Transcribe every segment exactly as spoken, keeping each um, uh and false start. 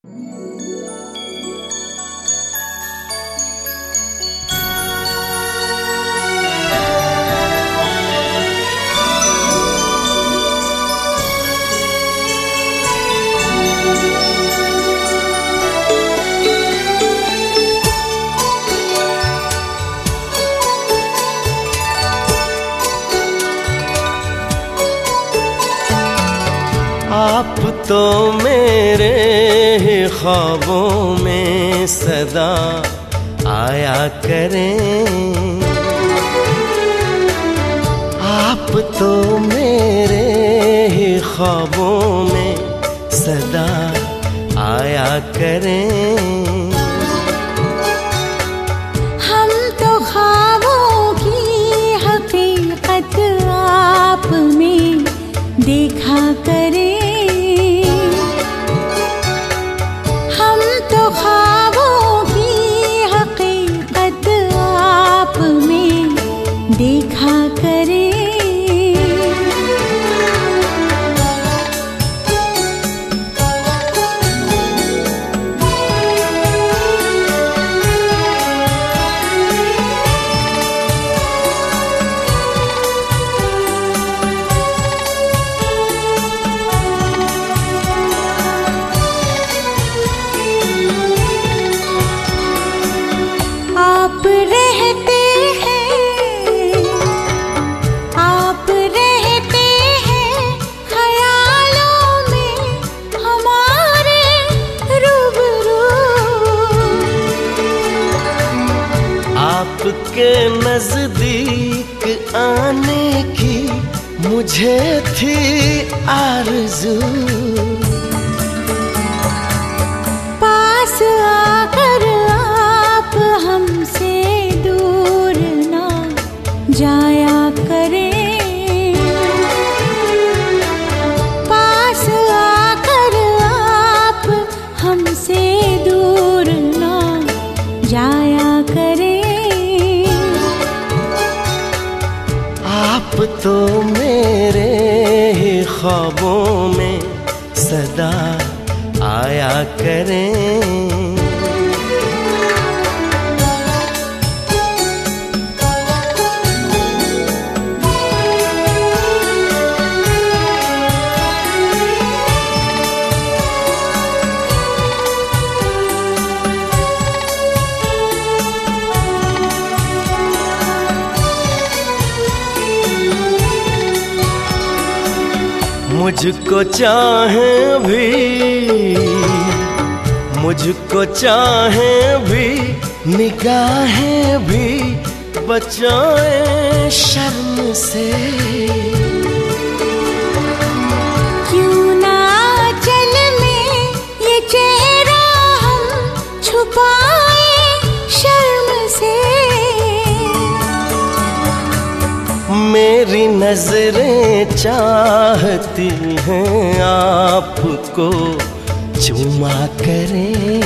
आप तो मेरे ख्वाबों में सदा आया करें, आप तो मेरे ख्वाबों में सदा आया करें। हम तो ख्वाबों की हकीकत आप में देखा करें, हम तो ख्वाबों की हकीकत आप में देखा करें। आप रहते हैं, आप रहते हैं ख्यालों में हमारे रूबरू। आपके नजदीक आने की मुझे थी आरज़ू, पास आकर आप हमसे दूर ना जाया करें, पास आकर आप हमसे दूर ना जाया करें। आप तो मेरे ख्वाबों में सदा आया करें। मुझको चाहे भी, मुझको चाहे भी निगाहें भी बचाए शर्म से। क्यों ना चल में ये चेहरा हम छुपाए शर्म से। मेरी नजरें चाहती हैं आपको चूमा करें,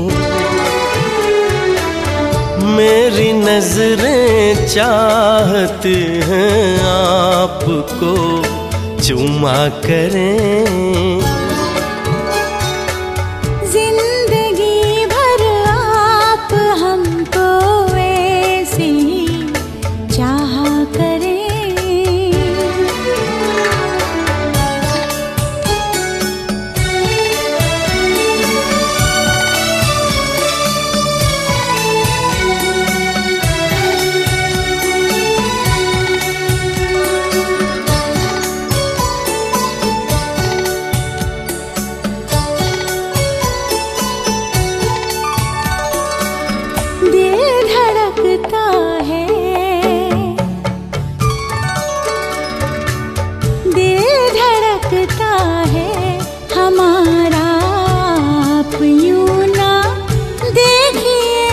मेरी नजरें चाहती हैं आपको चूमा करें। जिंदगी भर आप हमको ऐसे ही चाहा करें। दिल धड़कता है, दिल धड़कता है हमारा, आप यूं ना देखिए।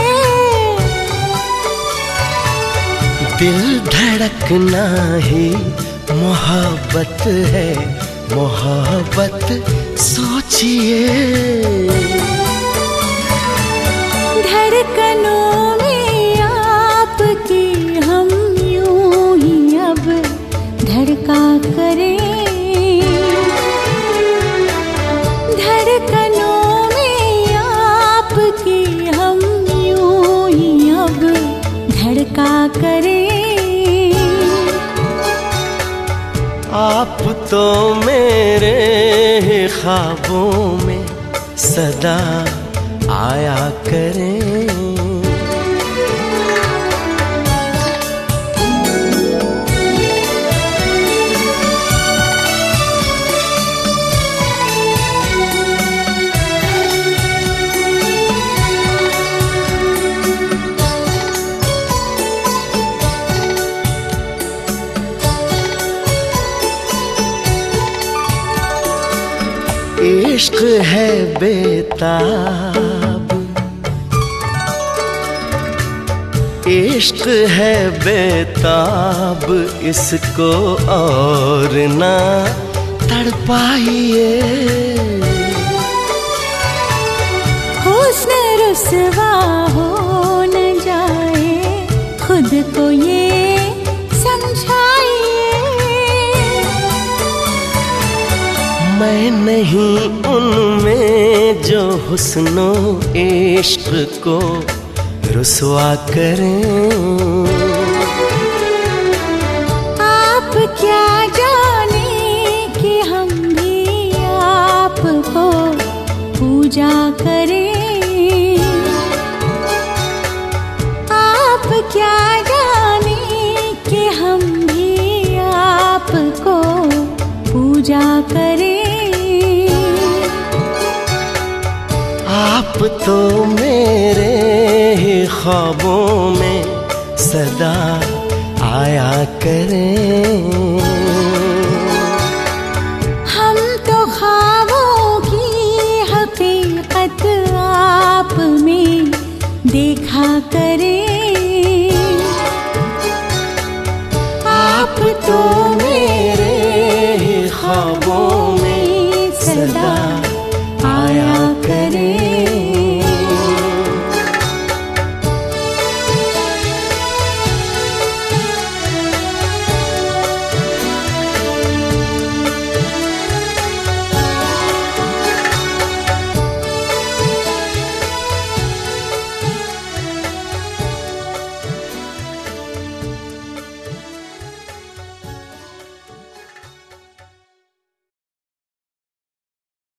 दिल धड़कना ही मोहब्बत है, मोहब्बत सोचिए। धड़कनों में आपकी हम यूं ही अब धड़का करें, धड़कनों में करें। आप तो मेरे ख्वाबों में सदा आया करें। इश्क है बेताब, इश्क है बेताब, इसको और ना तड़पाइए। हुस्न रुसवा हो न जाए, खुद को ये समझाइए। मैं नहीं उनमें जो हुस्नो इश्क को रुसवा करें। आप क्या जाने कि हम भी आपको पूजा करें। आप क्या जाने कि हम भी आपको पूजा करें। आप तो मेरे ख्वाबों में सदा आया करें। हम तो ख्वाबों की हकीकत आप में देखा करें। आप तो मेरे ख्वाबों